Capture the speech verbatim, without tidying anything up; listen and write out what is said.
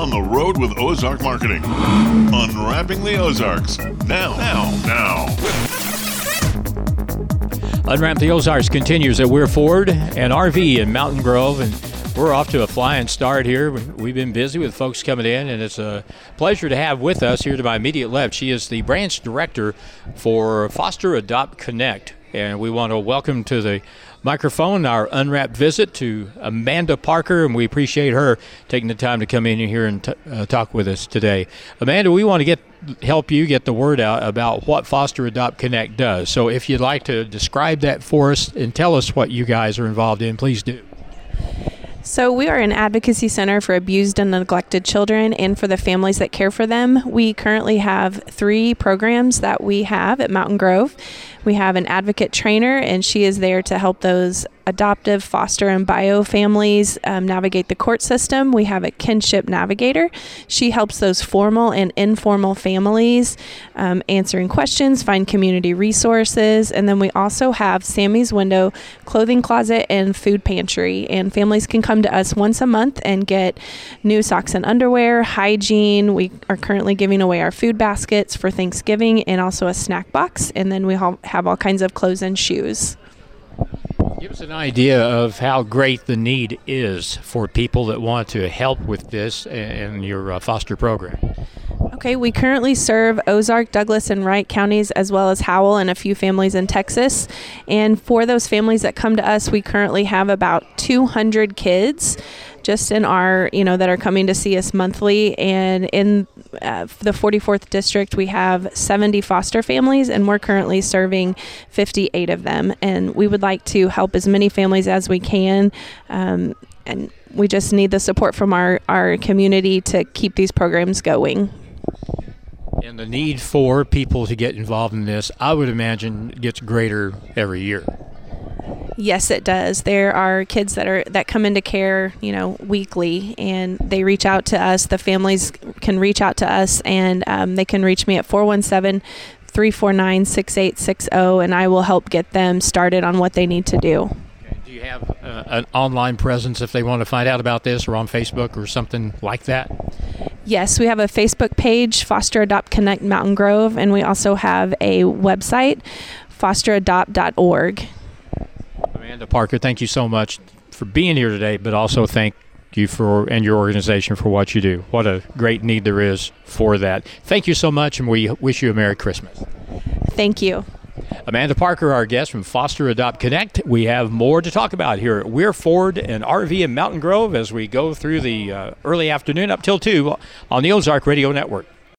on the road with Ozark Marketing. Unwrapping the Ozarks. Now, now, now. Unwrap the Ozarks continues at Weir Ford and R V in Mountain Grove, and we're off to a flying start here. We've been busy with folks coming in, and it's a pleasure to have with us here to my immediate left. She is the branch director for Foster Adopt Connect, and we want to welcome to the microphone our unwrapped visit to Amanda Parker, and we appreciate her taking the time to come in here and t- uh, talk with us today. Amanda, we want to get help you get the word out about what Foster Adopt Connect does. So if you'd like to describe that for us and tell us what you guys are involved in, please do. So we are an advocacy center for abused and neglected children and for the families that care for them. We currently have three programs that we have at Mountain Grove. We have an advocate trainer, and she is there to help those adoptive, foster, and bio families um, navigate the court system. We have a kinship navigator. She helps those formal and informal families um, answering questions, find community resources. And then we also have Sammy's Window, Clothing Closet, and Food Pantry. And families can come to us once a month and get new socks and underwear, hygiene. We are currently giving away our food baskets for Thanksgiving and also a snack box. And then we have all kinds of clothes and shoes. Give us an idea of how great the need is for people that want to help with this in your uh, foster program. Okay, we currently serve Ozark, Douglas, and Wright counties, as well as Howell and a few families in Texas. And for those families that come to us, we currently have about two hundred kids just in our, you know, that are coming to see us monthly. And in uh, the forty-fourth district, we have seventy foster families, and we're currently serving fifty-eight of them. And we would like to help as many families as we can. Um, and we just need the support from our, our community to keep these programs going. And the need for people to get involved in this, I would imagine, gets greater every year. Yes, it does. There are kids that are that come into care, you know, weekly, and they reach out to us. The families can reach out to us, and um, they can reach me at four one seven, three four nine, six eight six zero, and I will help get them started on what they need to do. Okay. Do you have uh, an online presence if they want to find out about this, or on Facebook or something like that? Yes, we have a Facebook page, Foster Adopt Connect Mountain Grove, and we also have a website, foster adopt dot org. Amanda Parker, thank you so much for being here today, but also thank you for and your organization for what you do. What a great need there is for that. Thank you so much, and we wish you a Merry Christmas. Thank you. Amanda Parker, our guest from Foster Adopt Connect. We have more to talk about here at Weir Ford and R V in Mountain Grove as we go through the uh, early afternoon up till two on the Ozark Radio Network.